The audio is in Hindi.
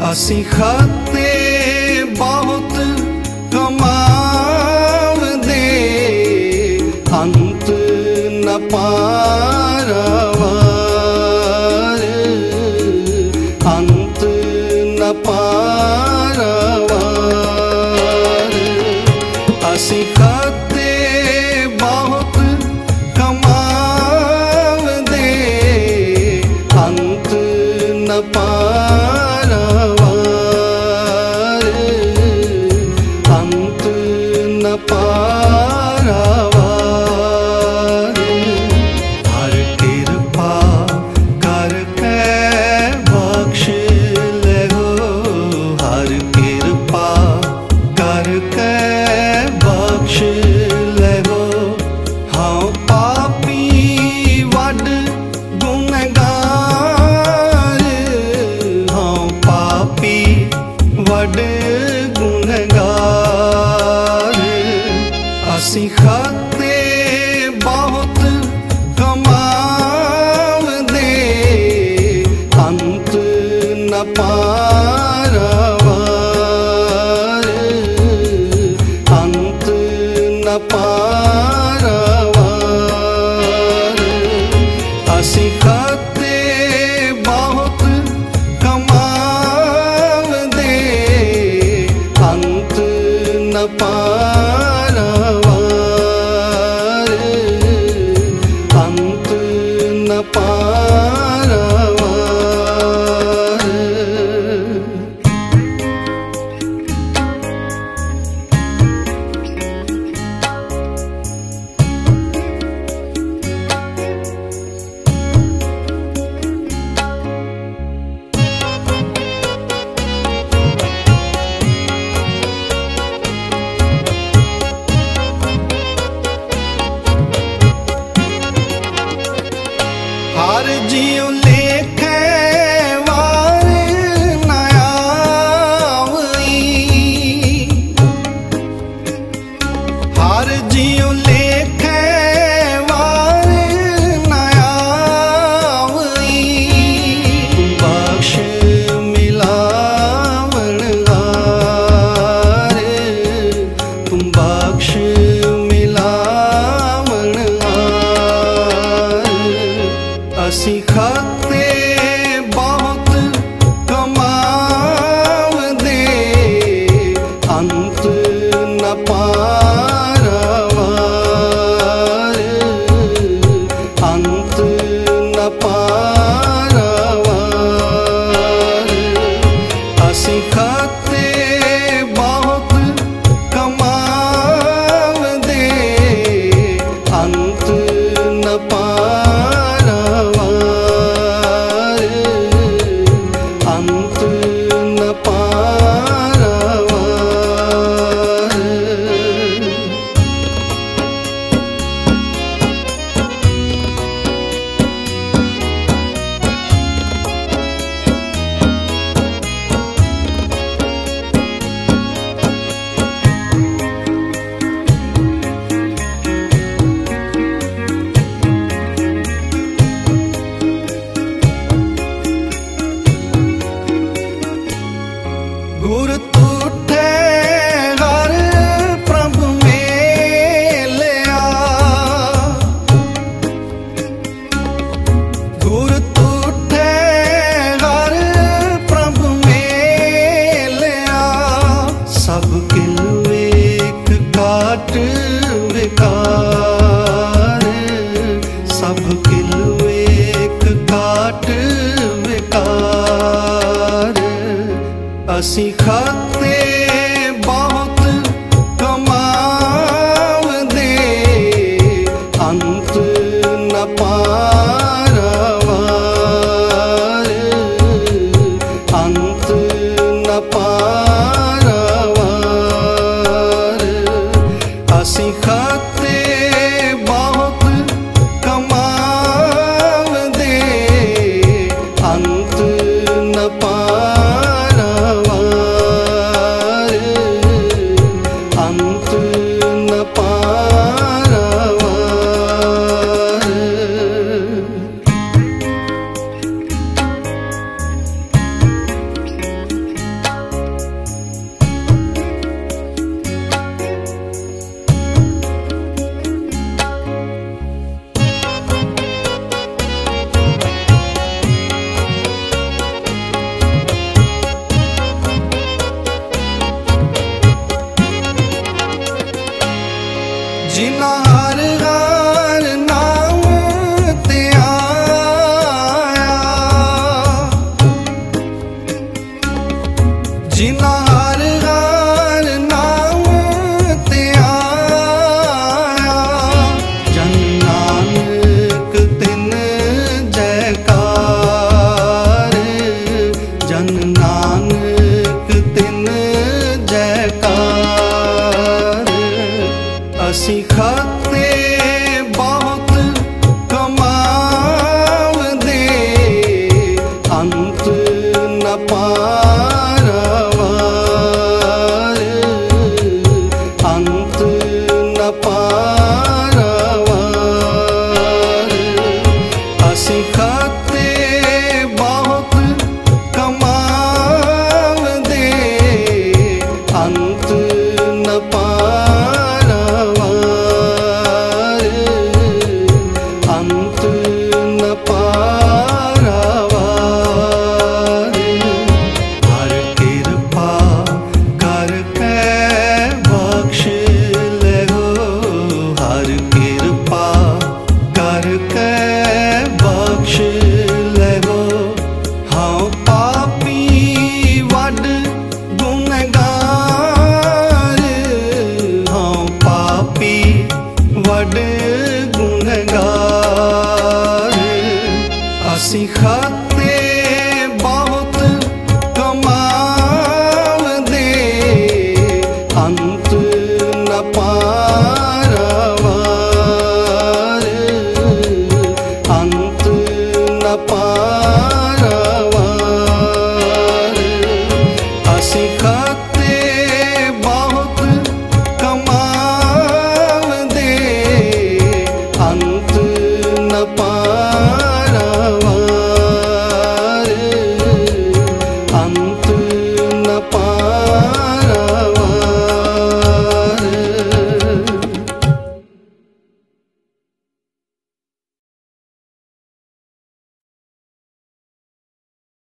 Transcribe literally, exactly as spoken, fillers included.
असी खाते बहुत कमावदे अंत न पारावार, अंत न पारावार। असी खाते बहुत कमावदे अंत न पारावार, अंत न पारावार। हर कृपा करके बख्श ले हो, हर कृपा करके बख्श ले हो। हाँ पापी वड गुनहगार, हाँ पापी वड गुनहगार। असी खाते बहुत कमावदे अंत न पारावार, अंत न पारावार। असी खाते बहुत कमावदे अंत न पारावार, अंत न पारावार। हर जियो लेखे वार न आवई, हर जियो लेखे वार न आवई। बख्श मिलावन हार, तुम बख्श मिलावन हार। असी खा